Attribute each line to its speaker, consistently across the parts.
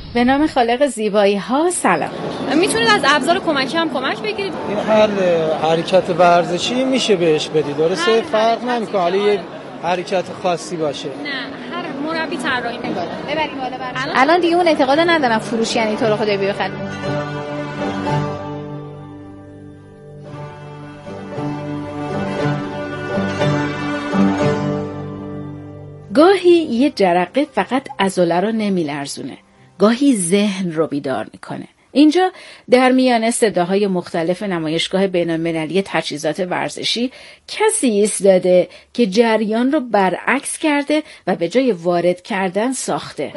Speaker 1: به نام خالق زیبایی ها سلام.
Speaker 2: میتونید از ابزار کمکی هم کمک بگیرید؟
Speaker 3: این هر حرکت ورزشی میشه بهش بدی، درسته؟ فرق نمیکنه حالا یه حرکت خاصی باشه.
Speaker 2: نه، هر مربی طراحی میکنه.
Speaker 4: ببریم بالا. الان دیگه اون اعتقاد ندارم فروش یعنی تو رو خدا بیا بخرید.
Speaker 1: گاهی یه جرقه فقط عضله رو نمیلرزونه، گاهی ذهن رو بیدار میکنه. اینجا در میان صداهای مختلف نمایشگاه بین‌المللی تجهیزات ورزشی کسی ایستاده که جریان رو برعکس کرده و به جای وارد کردن ساخته.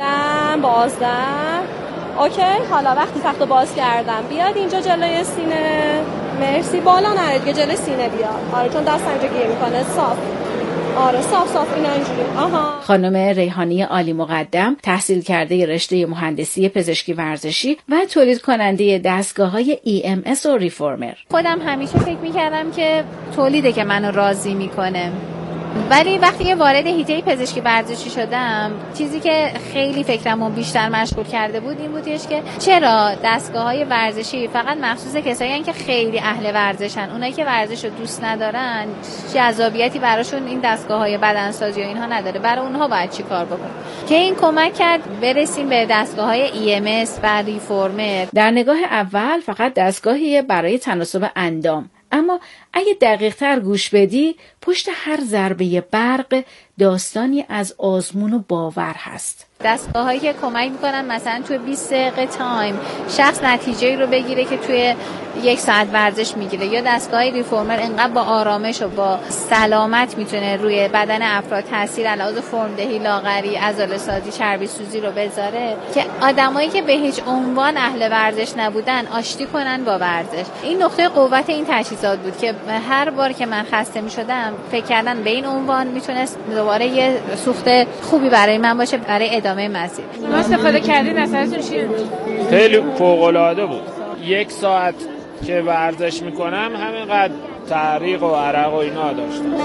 Speaker 5: بازدم. اوکی، حالا وقتی تختو باز کردم بیاد اینجا جلوی سینه. مرسی، بالا نرید که جلوی سینه بیاد. آره چون دست اینجا گیر میکنه. صاف. آره صاف اینا اینجوری. آها.
Speaker 1: خانم ریحانی عالی مقدم تحصیل کرده رشته مهندسی پزشکی ورزشی و تولید کننده دستگاه‌های EMS و ریفورمر.
Speaker 4: خودم همیشه فکر می‌کردم که تولیده که منو راضی می‌کنه. ولی وقتی وارد حیطه پزشکی ورزشی شدم، چیزی که خیلی فکرمو بیشتر مشغول کرده بود این بودش که چرا دستگاه‌های ورزشی فقط مخصوص کسایی هستن که خیلی اهل ورزشن، اونایی که ورزش رو دوست ندارن جذابیتی براشون این دستگاه‌های بدنسازی و اینها نداره. برای اونها باید چی کار بکنیم که این کمک کرد برسیم به دستگاه‌های EMS و ریفورمر.
Speaker 1: در نگاه اول فقط دستگاهی برای تناسب اندام، اما اگه دقیق‌تر گوش بدی پشت هر ضربه برق داستانی از آزمون و باور هست.
Speaker 4: دستگاه‌هایی که کمک می‌کنن مثلا توی 20 دقیقه تایم شخص نتیجه‌ای رو بگیره که توی 1 ساعت ورزش میگیره، یا دستگاه ریفورمر انقدر با آرامش و با سلامت میتونه روی بدن افراد تاثیر علاوه فرمدهی، لاغری، عضله‌سازی، چربی سوزی رو بذاره که آدمایی که به هیچ عنوان اهل ورزش نبودن آشتی کنن با ورزش. این نقطه قوت این تجهیزات بود که هر بار که من خسته می‌شدم فکر کردن به این عنوان میتونست دوباره یه سوخت خوبی برای من باشه برای ادامه مسیر.
Speaker 2: شما استفاده کردین نظرتون چیه؟
Speaker 6: خیلی فوق‌العاده بود. 1 ساعت که ورزش میکنم همینقدر تعریق و عرق و اینا داشتم.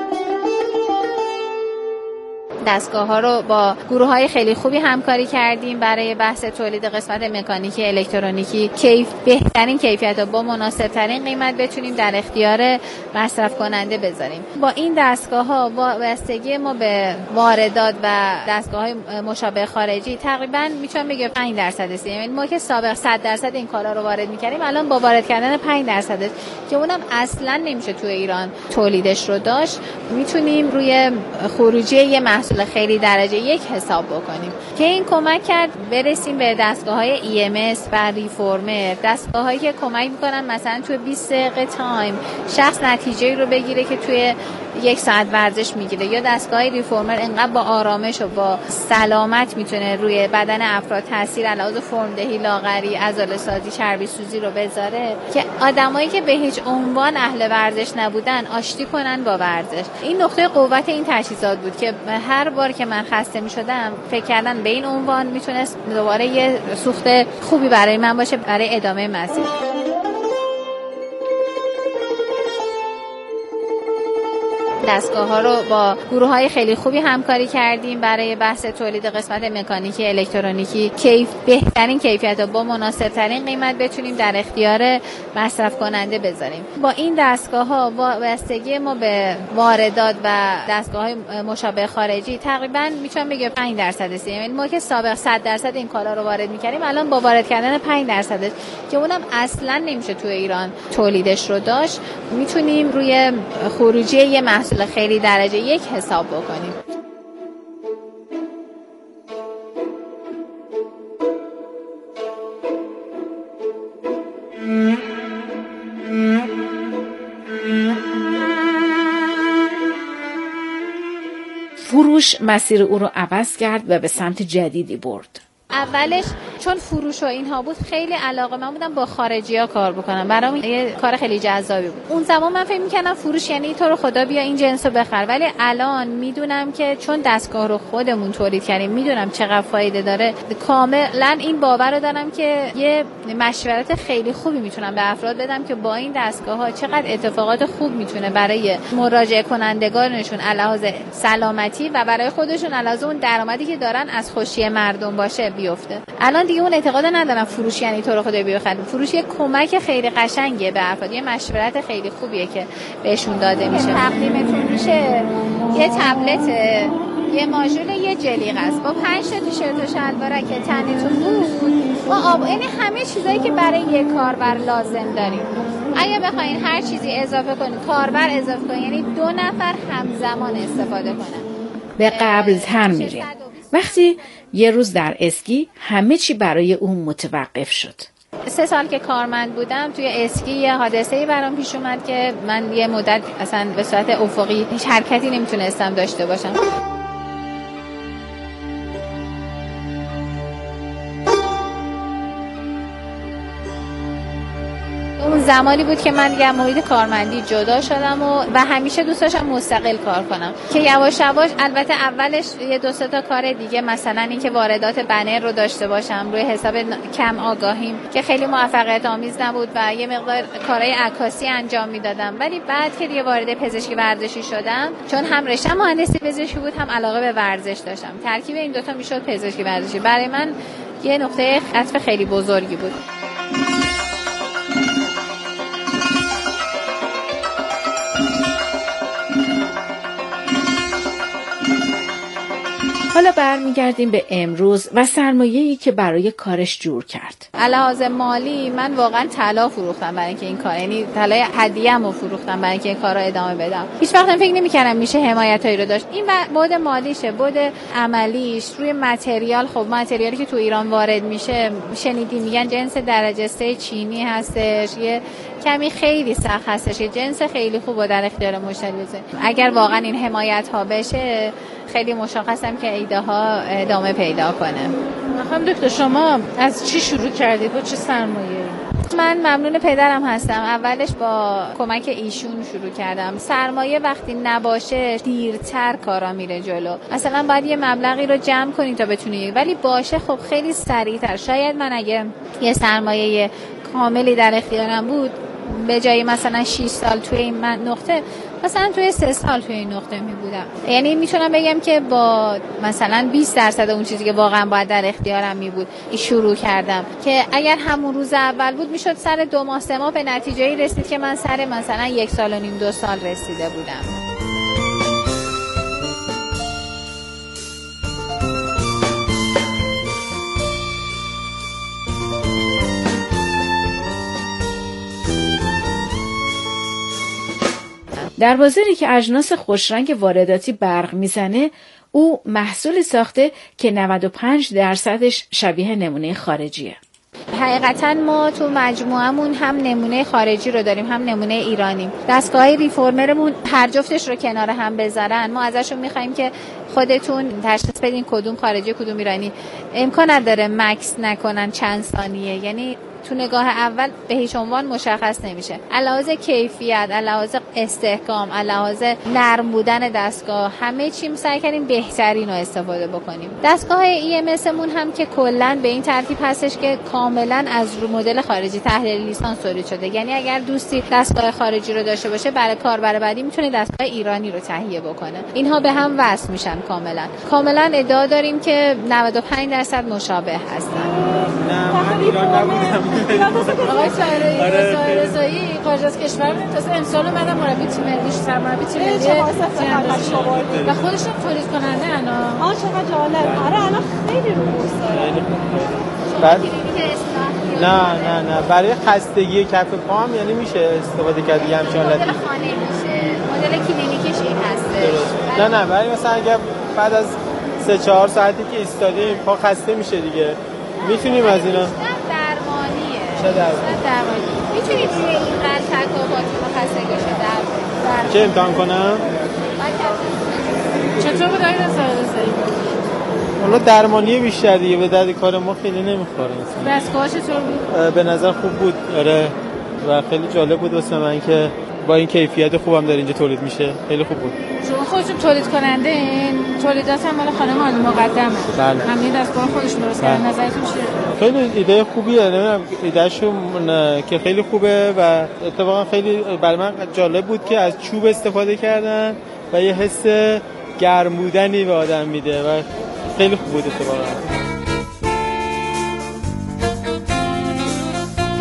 Speaker 4: دستگاه‌ها رو با گروه‌های خیلی خوبی همکاری کردیم برای بحث تولید قسمت مکانیکی الکترونیکی بهترین کیفیت و با مناسب‌ترین قیمت بتونیم در اختیار مصرف کننده بذاریم. با این دستگاه‌ها وابستگی ما به واردات و دستگاه‌های مشابه خارجی تقریباً میتونم بگم 5% است. یعنی ما که سابق 100% این کالا رو وارد می‌کردیم الان با وارد کردن 5% که اونم اصلاً نمیشه توی ایران تولیدش رو داشت، میتونیم روی خروجی یه محصول خیلی درجه 1 حساب بکنیم که این کمک کرد برسیم به دستگاه‌های EMS و ریفورمر. دستگاه‌هایی که کمک می‌کنن مثلا توی 20 دقیقه تایم شخص نتیجه‌ای رو بگیره که توی 1 ساعت ورزش میگیره، یا دستگاه ریفورمر انقدر با آرامش و با سلامت میتونه روی بدن افراد تاثیر علاوه فرمدهی، لاغری، عضله‌سازی، چربی سوزی رو بذاره که آدمایی که به هیچ عنوان اهل ورزش نبودن آشتی کنن با ورزش. این نقطه قوت این تجهیزات بود که هر بار که من خسته می‌شدم فکر کردن به این عنوان میتونست دوباره یه سوخت خوبی برای من باشه برای ادامه مسیر. دستگاه‌ها رو با گروه‌های خیلی خوبی همکاری کردیم برای بحث تولید قسمت مکانیکی الکترونیکی بهترین کیفیت و با مناسب‌ترین قیمت بتونیم در اختیار مصرف کننده بذاریم. با این دستگاه‌ها وابستگی ما به واردات و دستگاه‌های مشابه خارجی تقریباً میتونم بگم 5% است. یعنی ما که سابق 100% این کالا رو وارد می‌کردیم الان با وارد کردن 5% که اونم اصلاً نمیشه توی ایران تولیدش رو داشت، میتونیم روی خروجی یه محصول خیلی درجه 1 حساب بکنیم.
Speaker 1: فروش مسیر او رو عوض کرد و به سمت جدیدی برد.
Speaker 4: اولش چون فروش و اینها بود خیلی علاقه من بودم با خارجی‌ها کار بکنم، برام یه کار خیلی جذابی بود. اون زمان من فکر می‌کردم فروش یعنی تو رو خدا بیا این جنسو بخر، ولی الان میدونم که چون دستگاه رو خودمون تولید کردیم میدونم چقدر فایده داره. کاملا این باور رو دارم که یه مشورت خیلی خوبی میتونم به افراد بدم که با این دستگاه‌ها چقدر اتفاقات خوب میتونه برای مراجعه کنندگانشون علاوه سلامتی و برای خودشون علاوه اون درآمدی که دارن از خوشی مردم باشه بیفته. الان دیگه اون اعتقاد ندارم فروش یعنی تو رو خدای بیا بخرید. فروش یه کمک خیلی قشنگه به افراد، یه مشورت خیلی خوبیه که بهشون داده میشه. تقدیمتون میشه یه تبلت، یه ماژول، یه جلیق است با 5 تا تیشرت و شلوارک که تنتون بود و آب، یعنی همه چیزایی که برای یک کاربر لازم داریم. اگه بخواین هر چیزی اضافه کنید، کاربر اضافه کنید، یعنی 2 نفر همزمان استفاده کنن.
Speaker 1: به قبل تر میریم. وقتی یه روز در اسکی همه چی برای اون متوقف شد.
Speaker 4: 3 سال که کارمند بودم توی اسکی یه حادثه‌ای برام پیش اومد که من یه مدت اصلا به صورت افقی هیچ حرکتی نمیتونستم داشته باشم. اون زمانی بود که من دیگه محیط کارمندی جدا شدم و همیشه دوست داشتم مستقل کار کنم که یواش یواش، البته اولش یه 2-3 تا کار دیگه، مثلا اینکه واردات بنر رو داشته باشم روی حساب کم آگاهیم که خیلی موفقیت آمیز نبود و یه مقدار کارهای عکاسی انجام میدادم. ولی بعد که دیگه وارد پزشکی ورزشی شدم، چون هم رشتم مهندسی پزشکی بود هم علاقه به ورزش داشتم، ترکیب این دوتا میشد پزشکی ورزشی. برای من یه نقطه عطف خیلی بزرگی بود.
Speaker 1: حالا برمیگردیم به امروز و سرمایه‌ای که برای کارش جور کرد.
Speaker 4: علاوه مالی من واقعا طلا فروختم برای اینکه این کار، یعنی طلای هدیه‌مو فروختم برای اینکه این کارو ادامه بدم. هیچ وقت فکر نمی‌کردم میشه حمایتایی رو داشت. این بعد مالیشه، بعد عملیش روی متریال. خب متریالی که تو ایران وارد میشه شنیدی میگن جنس درجه 3 چینی هستش، یه کمی خیلی سخت هستش، یه جنس خیلی خوبه در اختیار مشتری بذارید. اگر واقعا این حمایت ها بشه خیلی مشخصم که ایده ها ادامه پیدا کنه.
Speaker 2: خانم دکتر شما از چی شروع کردید؟ با چه سرمایه‌ای؟
Speaker 4: من ممنون پدرم هستم. اولش با کمک ایشون شروع کردم. سرمایه وقتی نباشه دیرتر کارا میره جلو. مثلا باید یه مبلغی رو جمع کنی تا بتونی، ولی باشه خب خیلی سریعتر. شاید من اگه یه سرمایه کاملی در اختیارم بود، به جای مثلا 6 سال توی این نقطه، مثلا توی 3 سال توی این نقطه می بودم. یعنی میتونم بگم که با مثلا 20% اون چیزی که واقعا باید در اختیارم می بود شروع کردم، که اگر همون روز اول بود میشد سر 2 ماه 3 ماه به نتیجه‌ای رسید که من سر مثلا 1 سال و نیم 2 سال رسیده بودم.
Speaker 1: در بازاری که اجناس خوشرنگ وارداتی برق میزنه، او محصولی ساخته که 95% شبیه نمونه خارجیه.
Speaker 4: حقیقتا ما تو مجموعمون هم نمونه خارجی رو داریم هم نمونه ایرانی. دستگاه ریفورمرمون هر جفتش رو کنار هم بذارن، ما ازشون میخوایم که خودتون تشخیص بدین کدوم خارجی کدوم ایرانی. امکان نداره مکس نکنن چند ثانیه، یعنی تو نگاه اول به هیچ عنوان مشخص نمیشه. علاوه کیفیت، علاوه استحکام، علاوه نرم بودن دستگاه، همه چی سعی کردیم بهترین رو استفاده بکنیم. دستگاه EMS مون هم که کلا به این ترتیب هستش که کاملا از رو مدل خارجی تحلیل لیسانس تولید شده. یعنی اگر دوستی دستگاه خارجی رو داشته باشه، برای کاربر بعدی میتونه دستگاه ایرانی رو تهیه بکنه. اینها به هم وصل میشن کاملا ادعا داریم که 95% مشابه هستن.
Speaker 3: نه من ایران نبودم.
Speaker 2: آقای سایرزایی خارج از کشور بود، تازه امسال اومدم مربی تیم ملی، سرمربی تیم ملی و خودشون تولید کننده انا.
Speaker 5: چقدر جالب. آره الان خیلی رو
Speaker 3: بعد نه برای خستگی کف پام یعنی میشه استفاده کرد یه همچین حالتی.
Speaker 4: مدل خانه میشه، مدل کلینیکش این هست.
Speaker 3: نه برای مثلا اگه بعد از 3-4 ساعتی که ایستادیم پا خسته میشه دیگه، میتونیم از اینا
Speaker 4: درمانی میتونید روی این قلب تکابات رو خستگیشو درمانی
Speaker 3: چه امتحان کنم؟
Speaker 2: چطور بود آقای سایرزایی؟
Speaker 3: والا درمانی بیشتر دیگه، به درد کار ما خیلی نمیخوره.
Speaker 2: دستگاه چطور بود؟
Speaker 3: به نظر خوب بود، آره، و خیلی جالب بود واسه من که با این کیفیت خوبم داره اینجا تولید میشه. خیلی خوب بود.
Speaker 2: شما خودتون تولید کننده این تولیدات هم مال خانم عالی مقدمه.
Speaker 3: بله.
Speaker 2: همین دستگاه خودشون درست کردن. نظرتون چیه؟
Speaker 3: خیلی ایده خوبیه، نمیدونم ایدهشون که خیلی خوبه و اتفاقا خیلی برای من جالب بود که از چوب استفاده کردن و یه حس گرم بودنی به آدم میده و خیلی خوب بود اتفاقا.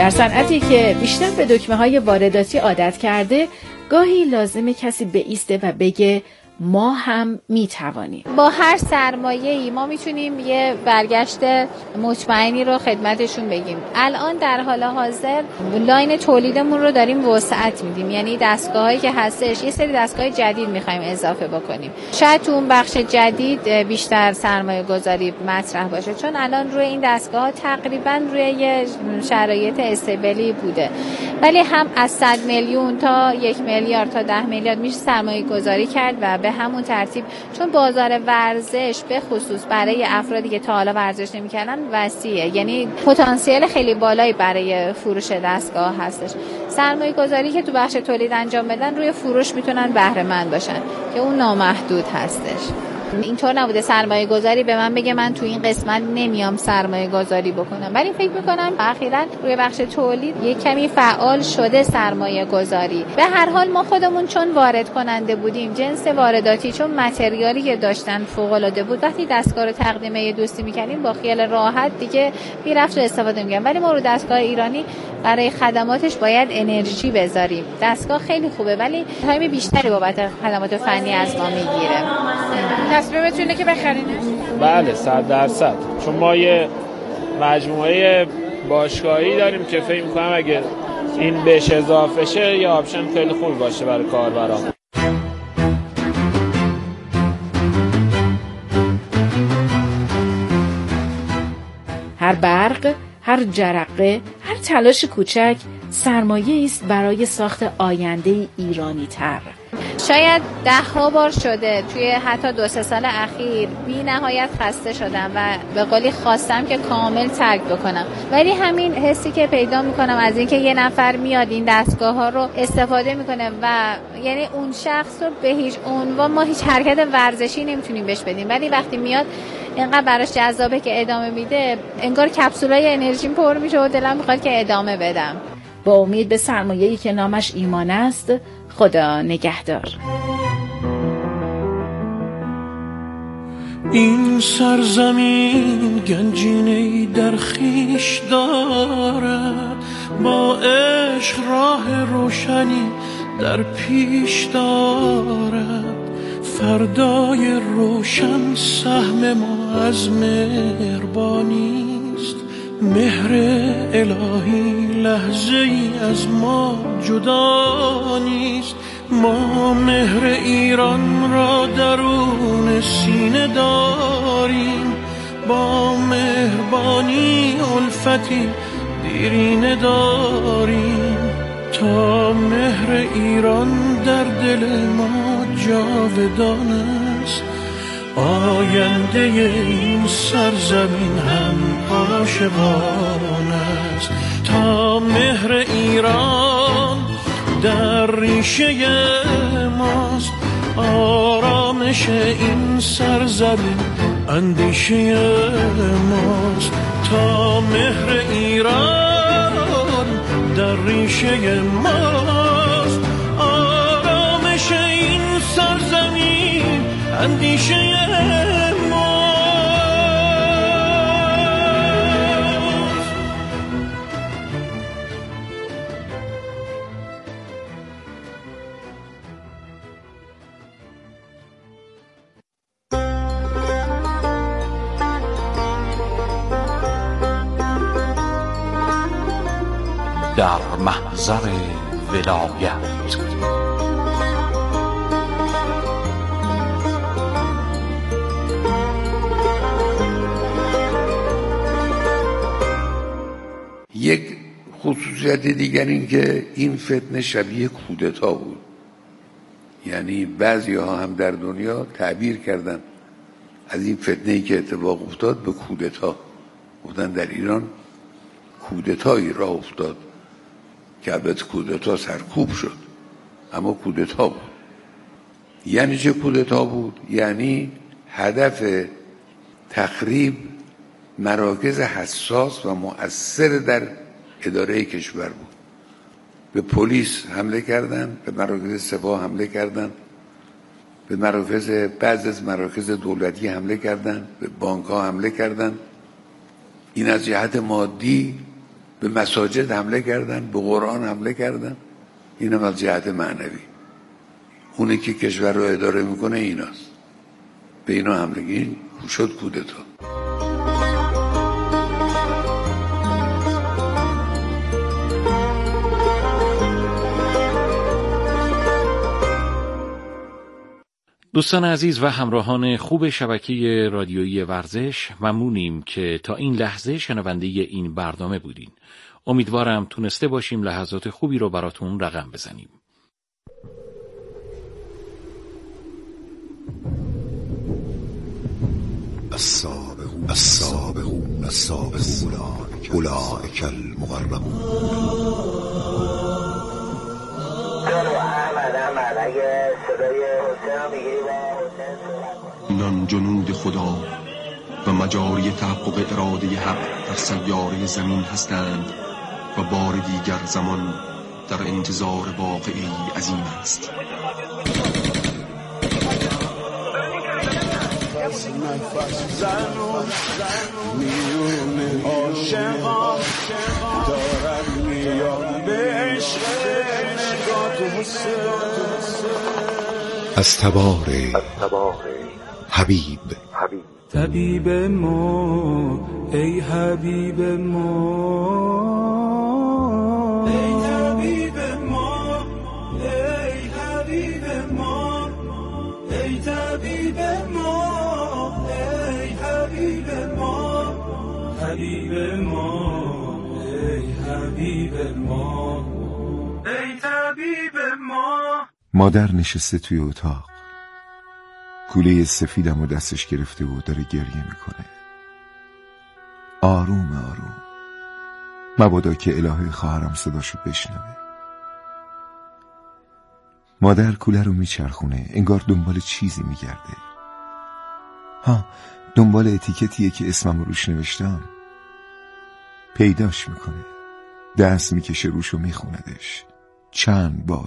Speaker 1: در صنعتی که بیشتر به دکمه‌های وارداتی عادت کرده، گاهی لازمه کسی بایسته و بگه ما هم میتوانیم.
Speaker 4: با هر سرمایه‌ای ما میتونیم یه برگشت مطمئنی رو خدمتشون بگیم. الان در حال حاضر لاین تولیدمون رو داریم وسعت میدیم، یعنی دستگاهایی که هستش یه سری دستگاه جدید میخوایم اضافه بکنیم. شاید تو اون بخش جدید بیشتر سرمایه گذاری مطرح باشه، چون الان روی این دستگاه تقریبا روی یه شرایط استیبلی بوده، ولی هم از 100 میلیون تا 1 میلیارد تا 10 میلیارد میشه سرمایه گذاری کرد و به همون ترتیب چون بازار ورزش به خصوص برای افرادی که تا حالا ورزش نمی‌کردن وسیعه، یعنی پتانسیل خیلی بالایی برای فروش دستگاه هستش. سرمایه گذاری که تو بخش تولید انجام بدن روی فروش میتونن بهره مند باشن که اون نامحدود هستش. اینطور نبوده سرمایه گذاری به من بگه من تو این قسمت نمیام سرمایه گذاری بکنم، ولی فکر میکنم اخیراً روی بخش تولید یک کمی فعال شده سرمایه گذاری. به هر حال ما خودمون چون وارد کننده بودیم، جنس وارداتی چون متریالی که داشتن فوق العاده بود، وقتی دستگاه رو تقدیم دوستی میکنیم با خیال راحت دیگه میرفت و استفاده میکنیم، ولی ما رو دستگاه ایرانی برای خدماتش باید انرژی بذاریم. دستگاه خیلی خوبه ولی تایم بیشتری بابت خدمات فنی از ما میگیره.
Speaker 2: تصمیمتونه که بخرینش؟
Speaker 6: بله 100%. چون ما یه مجموعه باشگاهی داریم که فکر می‌کنم اگه این بهش اضافه شه یه آپشن خیلی خوب باشه برای کاربران.
Speaker 1: هر برق، هر جرقه، هر تلاش کوچک سرمایه است برای ساخت آینده ایرانی تر.
Speaker 4: شاید 10 بار شده توی حتی 2-3 سال اخیر بی نهایت خسته شدم و به قولی خواستم که کامل ترک بکنم، ولی همین حسی که پیدا میکنم از اینکه یه نفر میاد این دستگاه ها رو استفاده میکنه و یعنی اون شخص رو به هیچ عنوان ما هیچ حرکت ورزشی نمیتونیم بهش بدیم، ولی وقتی میاد اینقدر براش جذابه که ادامه میده، انگار کپسولای انرژیم پر میشه و دلم میخواد که ادامه بدم.
Speaker 1: با امید به سرمایه‌ای که نامش ایمان است، خدا نگهدار.
Speaker 7: این سرزمین گنجینه‌ای در خویش دارد، با عشق راه روشنی در پیش دارد. فردای روشن سهم ما از مهربانیست، مهر الهی لحظه ای از ما جدا نیست. ما مهر ایران را درون سینه داریم، با مهربانی الفتی دیرینه داریم. تا مهر ایران در دل ما جاودان است، آینده این سرزمین هم عاشقان است. تا مهر ایران در ریشه ماست، آرامش این سرزمین اندیشه ماست. تا مهر ایران در ریشه ماست، آرامش این سرزمین اندیشه ماست.
Speaker 8: در محضر ولایت
Speaker 9: یک خصوصیت دیگر این که این فتنه شبیه کودتا بود، یعنی بعضی ها هم در دنیا تعبیر کردن از این فتنه‌ای که اتفاق افتاد به کودتا، گفتن در ایران کودتایی راه افتاد که البته کودتا سرکوب شد اما کودتا بود. یعنی چه کودتا بود؟ یعنی هدف تخریب مراکز حساس و مؤثر در اداره کشور بود. به پلیس حمله کردن، به مراکز سپاه حمله کردن، به بعض از مراکز دولتی حمله کردن، به بانک ها حمله کردن. این از جهت مادی به مساجد حمله کردن، به قرآن حمله کردن. اینم از جهت معنوی. اونی که کشور رو اداره میکنه ایناست. به اینا حمله شد کودتا.
Speaker 10: دوستان عزیز و همراهان خوب شبکه رادیویی ورزش، ممنونیم که تا این لحظه شنونده این برنامه بودین. امیدوارم تونسته باشیم لحظات خوبی رو براتون رقم بزنیم.
Speaker 11: السابقون اولئک المقربون.
Speaker 12: اینان جنود خدا و مجاری تحقق اراده حق در سیاره زمین هستند و بار دیگر زمان در انتظار واقعی عظیم است.
Speaker 11: از تبار حبیب.
Speaker 13: طبیب ما ای حبیب ما، ای طبیب ما ای حبیب ما، ای طبیب ما ای حبیب ما، حبیب ما ای حبیب ما، ای طبیب ما.
Speaker 11: مادر نشسته توی اتاق، کوله سفیدم و دستش گرفته و داره گریه میکنه. آروم آروم، مبادا که الهه خواهرم صداشو بشنوه. مادر کوله رو میچرخونه، انگار دنبال چیزی میگرده. دنبال اتیکتیه که اسمم روش نوشتم. پیداش میکنه، دست میکشه روش و میخوندش چند بار.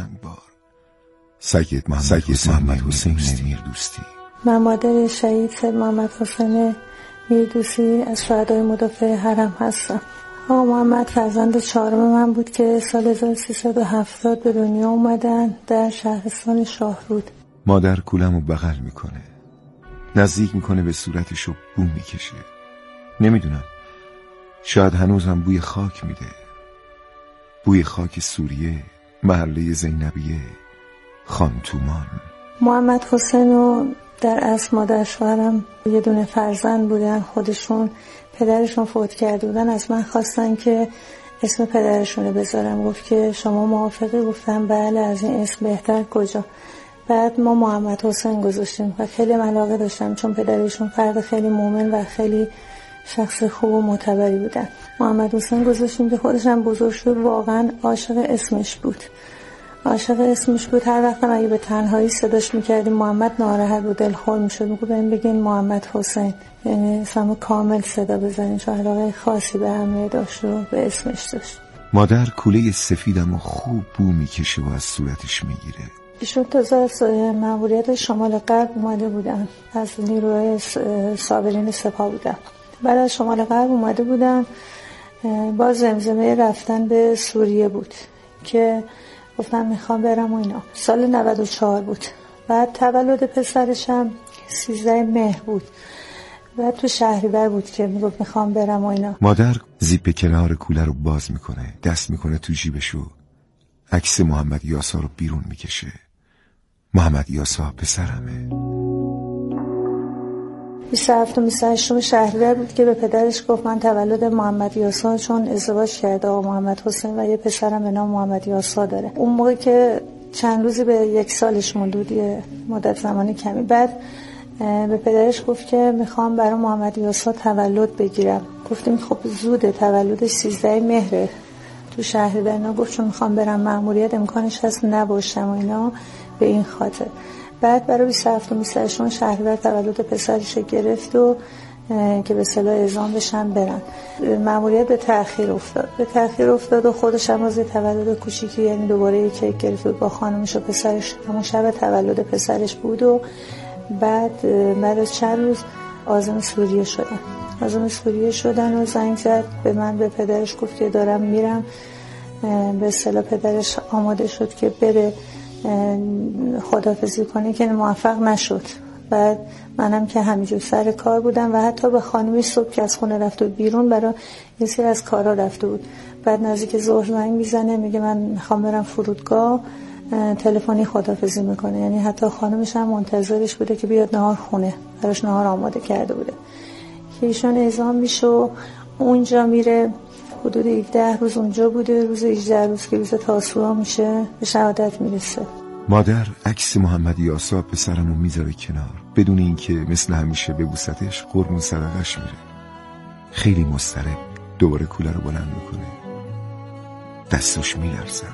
Speaker 11: سید محمد حسین میردوستی.
Speaker 14: من مادر شهید سید محمد حسین میردوستی از شهدای مدافع حرم هستم. آقا محمد فرزند چهارم من بود که سال 1370 به دنیا اومدن در شهرستان شاهرود.
Speaker 11: مادر کولمو بغل میکنه، نزدیک میکنه به صورتش و بو میکشه. نمیدونم، شاید هنوزم بوی خاک میده، بوی خاک سوریه، محله زینبیه، خانتومان.
Speaker 14: محمد حسین و در اصل مادر شوهرم یه دونه فرزند بودن. خودشون پدرشون فوت کرده بودن، از من خواستن که اسم پدرشون رو بذارم. گفت که شما موافقی؟ گفتم بله. از این اسم بهتر کجا؟ بعد ما محمد حسین گذاشتیم و خیلی علاقه داشتم چون پدرشون فرد خیلی مومن و خیلی شخص خوب و معتبری بودن. محمد حسین گذاشتیم که خودش هم بزرگ شد، واقعا عاشق اسمش بود. هر وقت اگه به تنهایی صداش میکردیم محمد ناراحت و دلخور میشد، میگو بهم بگین محمد حسین، یعنی اسمو کامل صدا بزنین، چون علاقه خاصی به همه داشت و به اسمش داشت.
Speaker 11: مادر کوله سفیدم و خوب بو میکشه و از صورتش میگیره.
Speaker 14: ایشون تازه از ماموریت شمال غرب اومده بودن، از نیروی صابرین سپاه بودن. بعد از شمال غرب اومده بودن، باز زمزمه رفتن به سوریه بود که گفتم میخوام برم و اینا. سال 94 بود. بعد تولد پسرشم 13 مهر بود. بعد تو شهریور بود که میگفت میخوام برم و اینا.
Speaker 11: مادر زیپ کنار کوله رو باز میکنه، دست میکنه تو جیبشو، عکس محمد یاسا رو بیرون میکشه. محمد یاسا پسرمه.
Speaker 14: 27 و 28 شهریور بود که به پدرش گفت من تولد محمد یاسا، چون ازدواج کرده آقا محمد حسین و یه پسرم به نام محمد یاسا داره. اون موقع که چند روزی به 1 سالش موند، یه مدت زمانی کمی. بعد به پدرش گفت که میخوام برای محمد یاسا تولد بگیرم. گفتیم خب زوده، تولدش 13 مهره تو شهریور. اینا گفت چون میخوام برم مأموریت امکانش هست نباشم و اینا، به این خاطر. بعد برای 27 و 28 شهریور تولد پسرش گرفت و که به اصطلاح اعزام بشن برن. مأموریت به تأخیر افتاد و خودش هم از تولد کوچیکی، یعنی دوباره یک کیک گرفت با خانمش و پسرش. همون شب تولد پسرش بود و بعد از چند روز عازم سوریه شدن. از اون سوریه شدن و زنگ زد به من، به پدرش گفت که دارم میرم. به اصطلاح پدرش آماده شد که بره خداحافظی کنه که موفق نشد. بعد منم که همینجور سر کار بودم و حتی به خانمش صبح که از خونه رفته بود بیرون برای یه سری از کارا رفته بود. بعد نزدیک ظهر زنگ میزنه میگه من میخوام برم فرودگاه، تلفنی خداحافظی میکنه. یعنی حتی خانمش هم منتظرش بوده که بیاد نهار خونه، براش نهار آماده کرده بوده که ایشون اعزام میشه و اونجا میره. حدود 17 روز اونجا بوده. روز 18 روز که روز تاسوعا میشه به شهادت میرسه.
Speaker 11: مادر عکس محمد یاسا پسرمو میذاره کنار بدون اینکه مثل همیشه ببوستش، قربون صدقش میره. خیلی مضطرب دوباره کوله رو بلند میکنه، دستش میلرزه،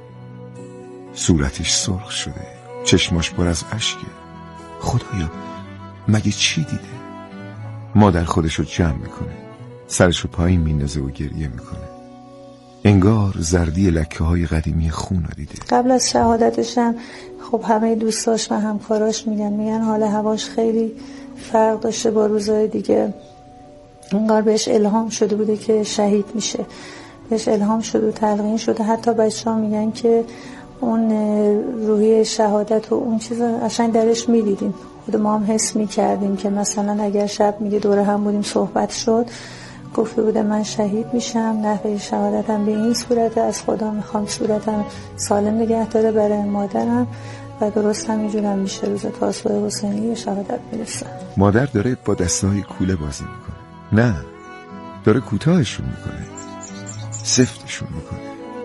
Speaker 11: صورتش سرخ شده، چشماش پر از اشکه. خدایا مگه چی دیده؟ مادر خودشو جمع میکنه، سرشو پایین میندازه و گریه میکنه. انگار زردی لکه های قدیمی خون رو دیده.
Speaker 14: قبل از شهادتش هم خب همه دوستاش و همکاراش میگن حال هواش خیلی فرق داشته با روزهای دیگه. انگار بهش الهام شده بوده که شهید میشه، بهش الهام شده و تلقین شده. حتی بچه‌ها میگن که اون روحی شهادت و اون چیز قشنگ درش میدیدیم. خود ما هم حس میکردیم که مثلا اگر شب میگه دوره هم بودیم صحبت شد، گفته بوده من شهید میشم، نحوه شهادتم به این صورت، از خدا میخوام صورتم سالم نگه داره برای مادرم و درست همینجورم میشه. روز تاسوعا حسینی شهادت میرسه.
Speaker 11: مادر داره با دستای کوله بازی میکنه، نه داره کوتاهشون میکنه، سفتشون میکنه،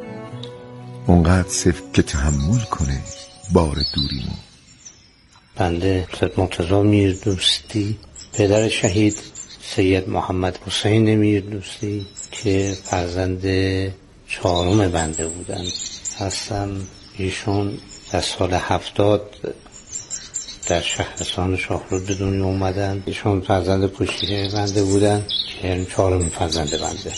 Speaker 11: اونقدر سفت که تحمل کنه بار دوریمو.
Speaker 15: بنده سید مرتضی میردوستی، پدر شهید سید محمد حسین میردوستی که فرزند 4 بنده بودن هستم. ایشون در سال 70 در شهرستان شاهرود به دنیا اومدن. ایشون فرزند کوچیک بنده بودن که یعنی 4 فرزند بنده.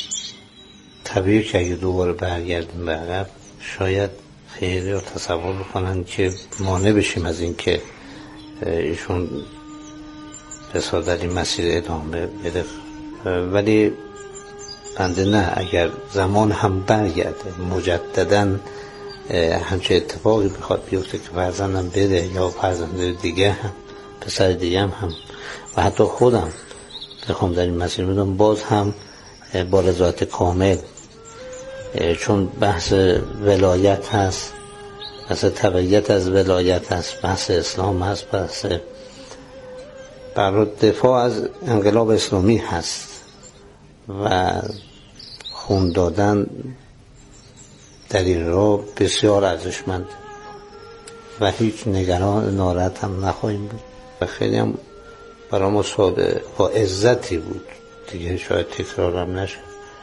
Speaker 15: طبیعی که اگه دوباره برگردیم به عقب شاید خیلی رو تصور بکنن که مانع بشیم از این که ایشون بسیار در این مسیر ادامه بده، ولی بنده نه، اگر زمان هم برگرده مجدداً همچه اتفاقی بخواد بیفته که فرزندم بده یا فرزند دیگه هم پسر دیگه هم و حتی خودم بخوام در این مسیر بدم، باز هم با رضایت کامل، چون بحث ولایت هست، بحث تبعیت از ولایت هست، بحث اسلام هست، بحث برای دفاع از انقلاب اسلامی هست و خون دادن در این راه بسیار ارزشمند و هیچ نگران ناراحت هم نخواهیم بود و خیلی هم برای ما ساده با عزتی بود دیگه، شاید تکرارم نشه.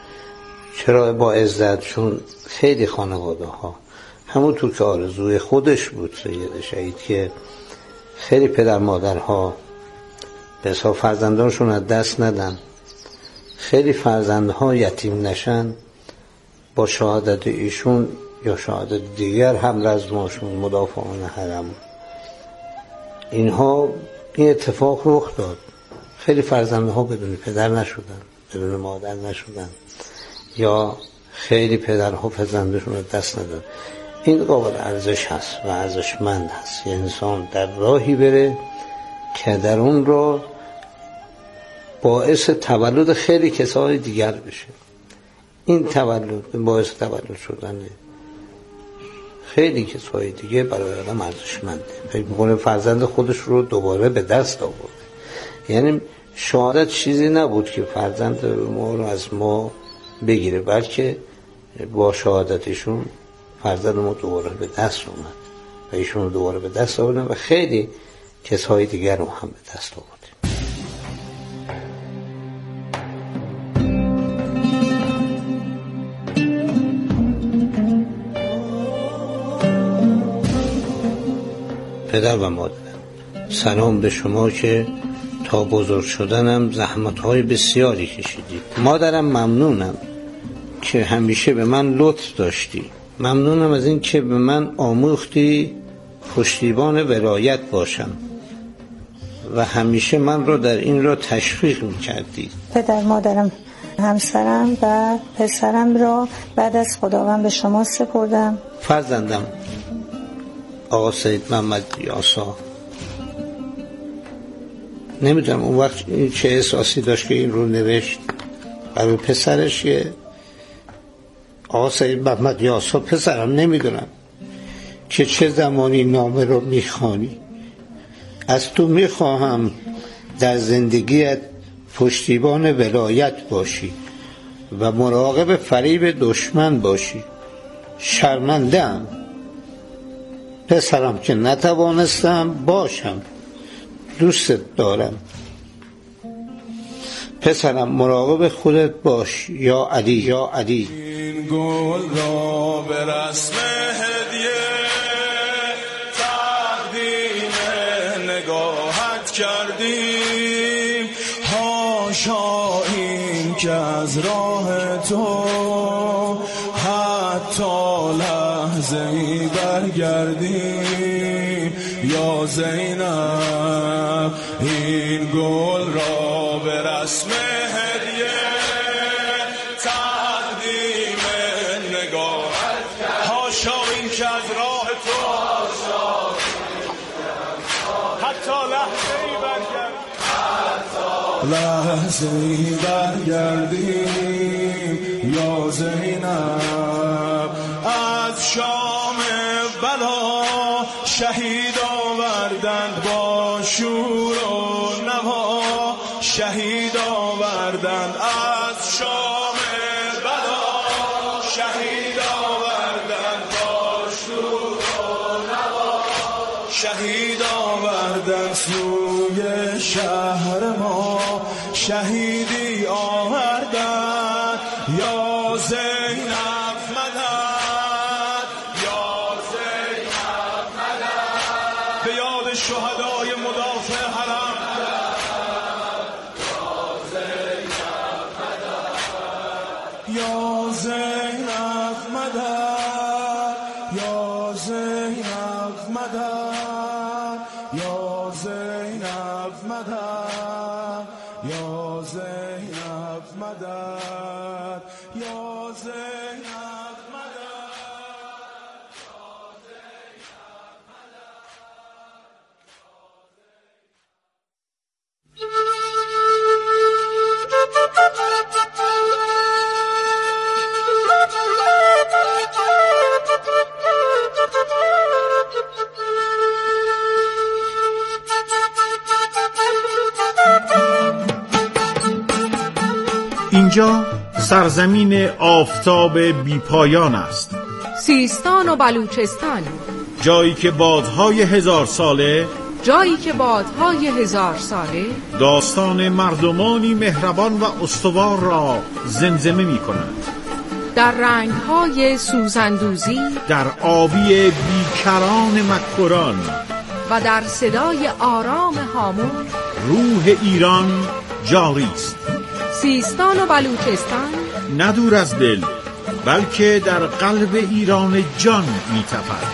Speaker 15: چرا با عزت؟ چون خیلی خانواده ها همونطور که آرزوی خودش بود سید شهید که خیلی پدر مادرها به حساب فرزندانشون از دست ندن، خیلی فرزندها یتیم نشن، با شهادت ایشون یا شهادت دیگر هم رزماشون مدافعان حرم اینها این اتفاق رخ داد. خیلی فرزندها بدون پدر نشدن، بدون مادر نشدن، یا خیلی پدرها فرزندشون رو دست ندادن. این قابل ارزش هست و ارزشمند هست یه انسان در راهی بره که در اون راه باعث تولد خیلی کسای دیگر بشه. این تولد باعث تولد شدنه خیلی کسای دیگه برای آدم ارزشمنده. فکر می‌کنه فرزند خودش رو دوباره به دست آورده. یعنی شهادت چیزی نبود که فرزند ما رو از ما بگیره، بلکه با شهادتشون فرزند ما دوباره به دست اومد و ایشون رو دوباره به دست آوردن و خیلی کسای دیگر رو هم به دست آورد. پدر و مادر، سلام به شما که تا بزرگ شدنم زحمت‌های بسیاری کشیدید. مادرم ممنونم که همیشه به من لطف داشتی. ممنونم از این که به من آموختی پشتیبان ولایت باشم و همیشه من رو در این را تشویق می‌کردید.
Speaker 14: پدر، مادرم، همسرم و پسرم را بعد از خداوند به شما سپردم.
Speaker 15: فرزندم آقا سید محمد یاسا، نمیدونم اون وقت این چه احساسی داشت که این رو نوشت و به پسرش که آقا سید محمد یاسا پسرم، نمیدونم که چه زمانی نامه رو میخوانی. از تو میخواهم در زندگیت پشتیبان ولایت باشی و مراقب فریب دشمن باشی. شرمنده‌ام پسرم که نتوانستم باشم. دوستت دارم پسرم، مراقب خودت باش. یا علی، یا علی.
Speaker 13: این گل را به رسم هدیه تقدیم نگاهت کردیم. حاشا این که از راه تو حتی لحظه‌ای برگردیم. یا زینب این گل را به رسم هدیه تقدیم نگاهت. حاشا این که از راه تو حتی لحظه‌ای برگردیم. یا زینب از شام بلا شهید آوردند با شور و نوا. شهید آوردند از شام بلا شهید آوردند با شور و نوا. شهید آوردند سوی شهر ما شهیدی آوردند. یا زینب مدد، یا زینب مدد، به یاد شهدای مدافع حرم. یا زینب مدد، یا زینب مدد، یا زینب مدد، یا زینب مدد، یا زینب
Speaker 16: اینجا سرزمین آفتاب بیپایان است.
Speaker 17: سیستان و بلوچستان،
Speaker 16: جایی که بادهای 1000 ساله،
Speaker 17: جایی که بادهای 1000 ساله
Speaker 16: داستان مردمانی مهربان و استوار را زمزمه می کنند.
Speaker 17: در رنگهای سوزندوزی،
Speaker 16: در آبی بیکران مکران
Speaker 17: و در صدای آرام هامون
Speaker 16: روح ایران جاری است.
Speaker 17: سیستان و بلوچستان
Speaker 16: نه دور از دل، بلکه در قلب ایران جان می تپد.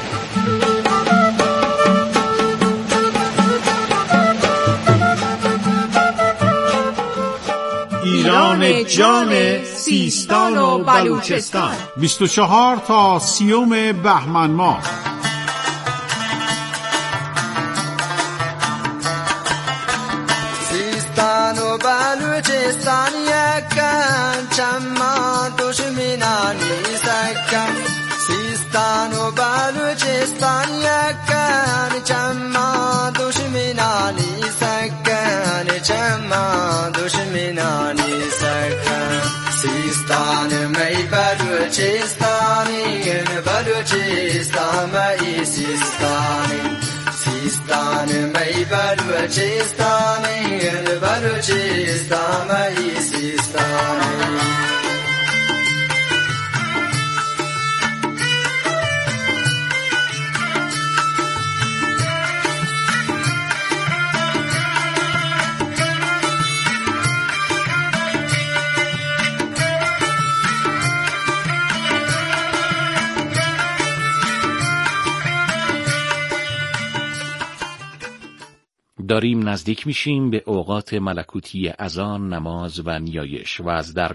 Speaker 16: ایران جان سیستان و بلوچستان، 24 تا 30 بهمن ماه.
Speaker 18: سیستان و بلوچستان یکن، چمان دشمنانی سکن. سیستان و بلوچستان یکن، چمان دشمنانی سکن. چمان دشمنانی سکن. سیستان می بلوچستانی، بلوچستان می سیستانی. سیستان می بلوچستانی، بلوچستان می سیستانی.
Speaker 10: داریم نزدیک میشیم به اوقات ملکوتی اذان، نماز و نیایش و از درگاه